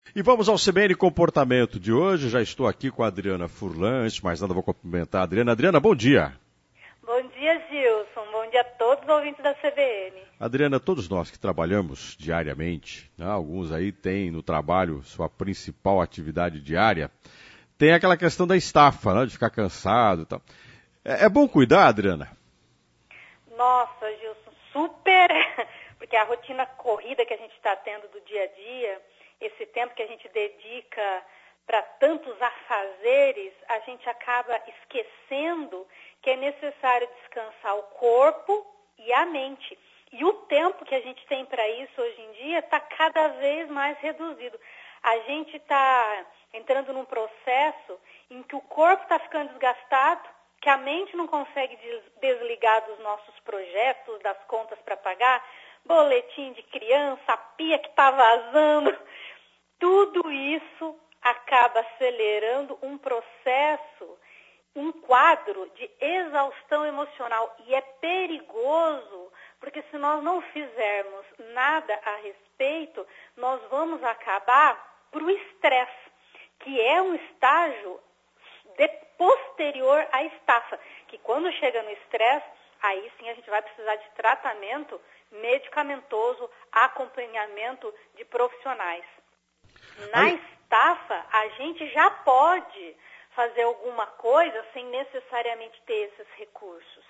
E vamos ao CBN Comportamento de hoje. Já estou aqui com a Adriana Furlan. Antes de mais nada, vou cumprimentar a Adriana. Adriana, bom dia. Bom dia, Gilson. Bom dia a todos os ouvintes da CBN. Adriana, todos nós que trabalhamos diariamente, né, alguns aí têm no trabalho sua principal atividade diária, tem aquela questão da estafa, né, de ficar cansado e tal. É bom cuidar, Adriana? Nossa, Gilson, super, porque a rotina corrida que a gente está tendo do dia a dia, esse tempo que a gente dedica para tantos afazeres, a gente acaba esquecendo que é necessário descansar o corpo e a mente. E o tempo que a gente tem para isso hoje em dia está cada vez mais reduzido. A gente está entrando num processo em que o corpo está ficando desgastado, que a mente não consegue desligar dos nossos projetos, das contas para pagar, boletim de criança, a pia que está vazando. Tudo isso acaba acelerando um processo, um quadro de exaustão emocional. E é perigoso, porque se nós não fizermos nada a respeito, nós vamos acabar para o estresse, que é um estágio posterior à estafa, que quando chega no estresse, aí sim a gente vai precisar de tratamento medicamentoso, acompanhamento de profissionais. Na estafa, a gente já pode fazer alguma coisa sem necessariamente ter esses recursos.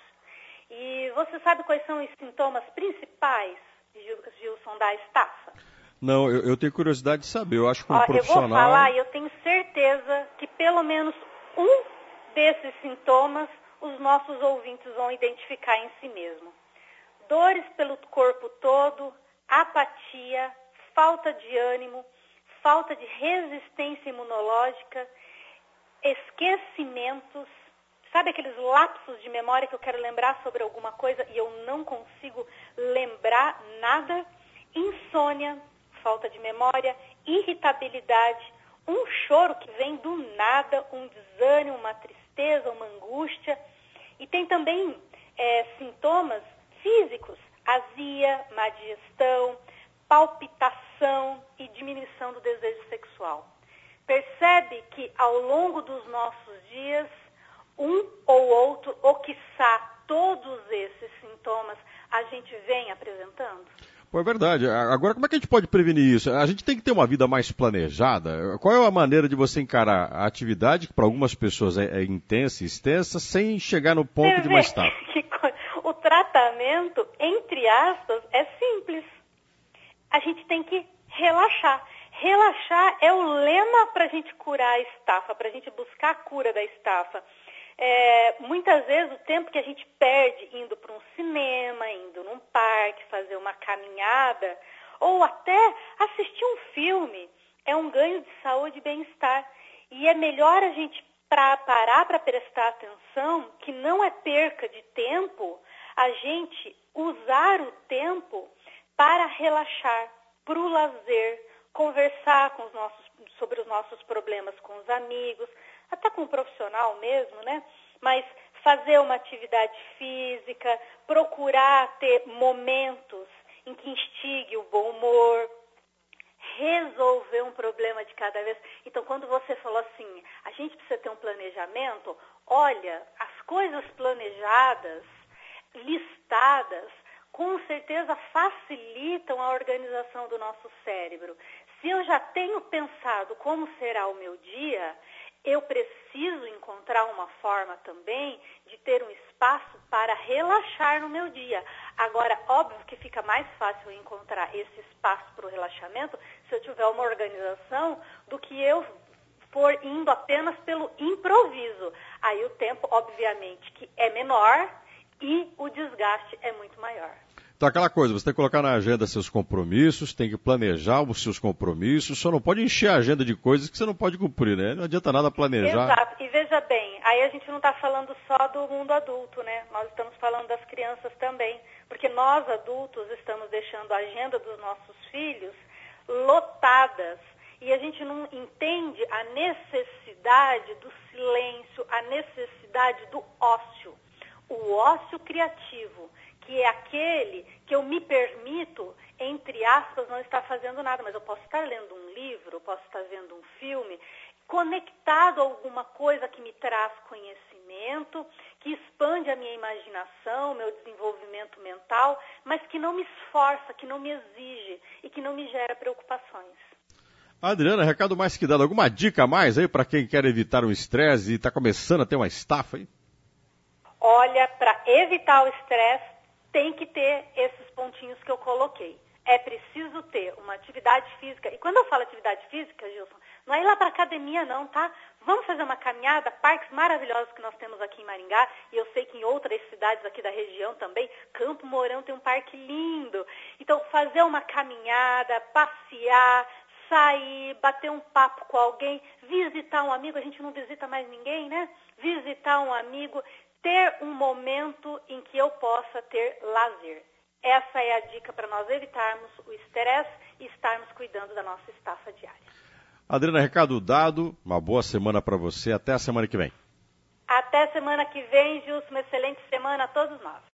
E você sabe quais são os sintomas principais, Gilson, da estafa? Não, eu tenho curiosidade de saber. Eu acho que um profissional... Eu vou falar e eu tenho certeza que pelo menos um desses sintomas os nossos ouvintes vão identificar em si mesmo. Dores pelo corpo todo, apatia, falta de ânimo, falta de resistência imunológica, esquecimentos, sabe aqueles lapsos de memória que eu quero lembrar sobre alguma coisa e eu não consigo lembrar nada? Insônia, falta de memória, irritabilidade, um choro que vem do nada, um desânimo, uma tristeza, uma angústia. E tem também sintomas físicos, azia, má digestão, palpitação e diminuição do desejo sexual. Percebe que ao longo dos nossos dias, um ou outro, ou quiçá todos esses sintomas, a gente vem apresentando? Pô, é verdade. Agora, como é que a gente pode prevenir isso? A gente tem que ter uma vida mais planejada. Qual é a maneira de você encarar a atividade, que para algumas pessoas é intensa e extensa, sem chegar no ponto de uma estafa? O tratamento, entre aspas, é simples. A gente tem que relaxar. Relaxar é o lema para a gente curar a estafa, para a gente buscar a cura da estafa. Muitas vezes o tempo que a gente perde indo para um cinema, indo num parque, fazer uma caminhada, ou até assistir um filme, é um ganho de saúde e bem-estar. E é melhor a gente parar para prestar atenção, que não é perca de tempo, a gente usar o tempo para relaxar, para o lazer, conversar sobre os nossos problemas com os amigos, até com o profissional mesmo, né? Mas fazer uma atividade física, procurar ter momentos em que instigue o bom humor, resolver um problema de cada vez. Então, quando você falou assim, a gente precisa ter um planejamento, olha, as coisas planejadas, listadas, com certeza facilitam a organização do nosso cérebro. Se eu já tenho pensado como será o meu dia, eu preciso encontrar uma forma também de ter um espaço para relaxar no meu dia. Agora, óbvio que fica mais fácil eu encontrar esse espaço para o relaxamento se eu tiver uma organização do que eu for indo apenas pelo improviso. Aí o tempo, obviamente, que é menor e o desgaste é muito maior. Então, aquela coisa, você tem que colocar na agenda seus compromissos, tem que planejar os seus compromissos, só não pode encher a agenda de coisas que você não pode cumprir, né? Não adianta nada planejar. Exato. E veja bem, aí a gente não está falando só do mundo adulto, né? Nós estamos falando das crianças também, porque nós adultos estamos deixando a agenda dos nossos filhos lotadas e a gente não entende a necessidade do silêncio, a necessidade do ócio. O ócio criativo, que é aquele que eu me permito, entre aspas, não estar fazendo nada, mas eu posso estar lendo um livro, eu posso estar vendo um filme, conectado a alguma coisa que me traz conhecimento, que expande a minha imaginação, meu desenvolvimento mental, mas que não me esforça, que não me exige e que não me gera preocupações. Adriana, recado mais que dado. Alguma dica a mais aí para quem quer evitar um estresse e está começando a ter uma estafa aí? Olha, para evitar o estresse, tem que ter esses pontinhos que eu coloquei. É preciso ter uma atividade física. E quando eu falo atividade física, Gilson, não é ir lá para academia não, tá? Vamos fazer uma caminhada, parques maravilhosos que nós temos aqui em Maringá, e eu sei que em outras cidades aqui da região também, Campo Mourão tem um parque lindo. Então, fazer uma caminhada, passear, sair, bater um papo com alguém, visitar um amigo, a gente não visita mais ninguém, né? Visitar um amigo, ter um momento em que eu possa ter lazer. Essa é a dica para nós evitarmos o estresse e estarmos cuidando da nossa estafa diária. Adriana, recado dado, uma boa semana para você, até a semana que vem. Até semana que vem, Gilson, uma excelente semana a todos nós.